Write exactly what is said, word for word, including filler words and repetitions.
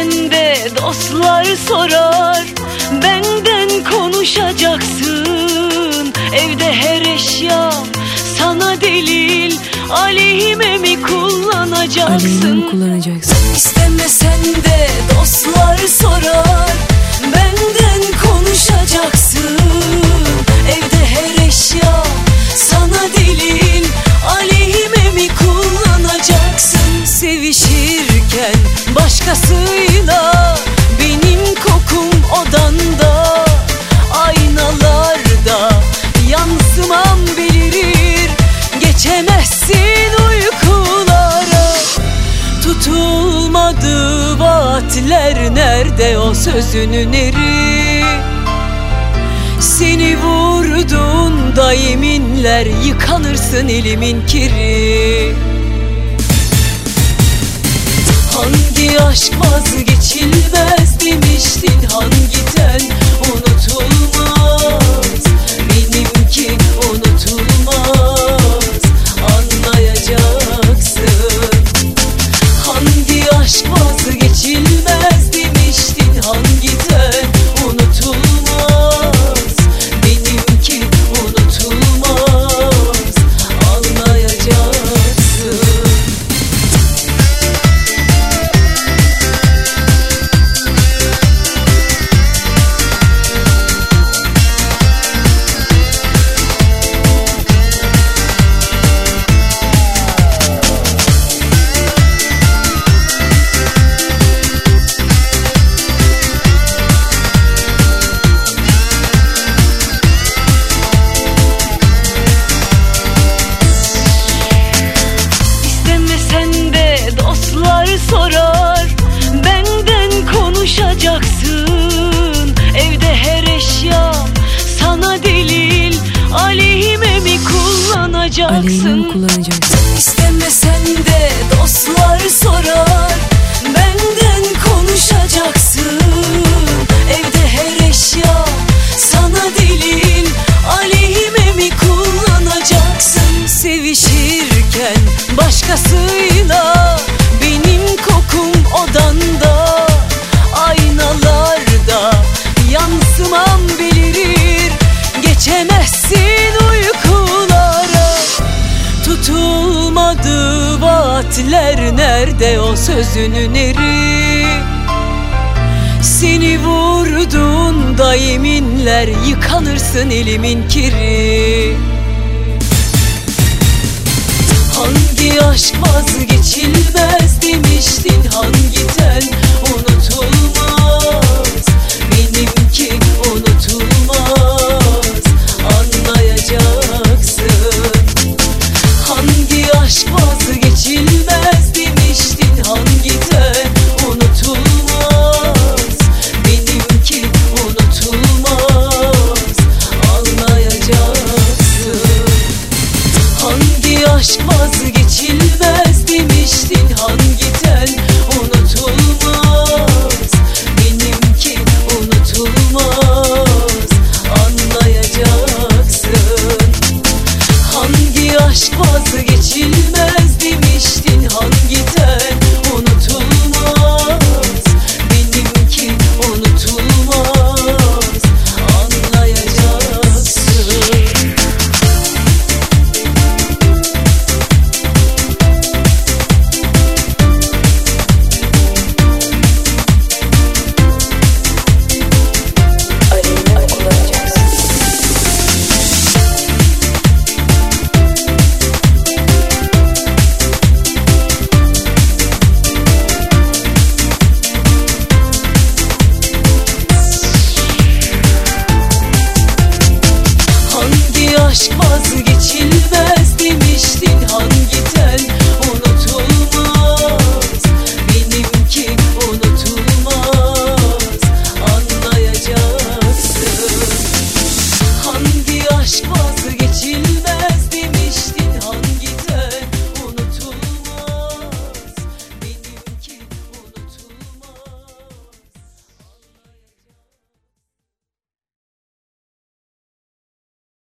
de dostlar sorar, benden konuşacaksın. Evde her eşya sana delil, aleyhime mi kullanacaksın? Aleyhime mi kullanacaksın? İstemesen de dostlar sorar, benden konuşacaksın. Evde her eşya sana delil, aleyhime mi kullanacaksın? Sevişirken başkasıyla, benim kokum odanda, aynalarda yansımam belirir. Geçemezsin uykulara. Tutulmadı vaatler, nerede o sözünün eri? Seni vurduğunda yeminler, yıkanırsın elimin kiri. Hangi aşk vazgeçilmez demiştin, hangi ten unutulmaz? Benimki unutulmaz, anlayacaksın. Hangi aşk vazgeçilmez demiştin, hangi ten unutulmaz? Benimki unutulmaz, anlayacaksın. Sorar, benden konuşacaksın. Evde her eşya sana delil, aleyhime mi kullanacaksın? Aleyhime mi kullanacaksın? İstemesen de dostlar sorar, benden konuşacaksın. Evde her eşya sana delil, aleyhime mi kullanacaksın? Sevişirken başkasıyla, benim kokum odanda, aynalarda yansımam belirir. Geçemezsin uykulara. Tutulmadı vaatler, nerede o sözünün eri? Seni vurduğunda yeminler, yıkanırsın elimin kiri. Hangi aşk vazgeçilmez demiştin, hangi ten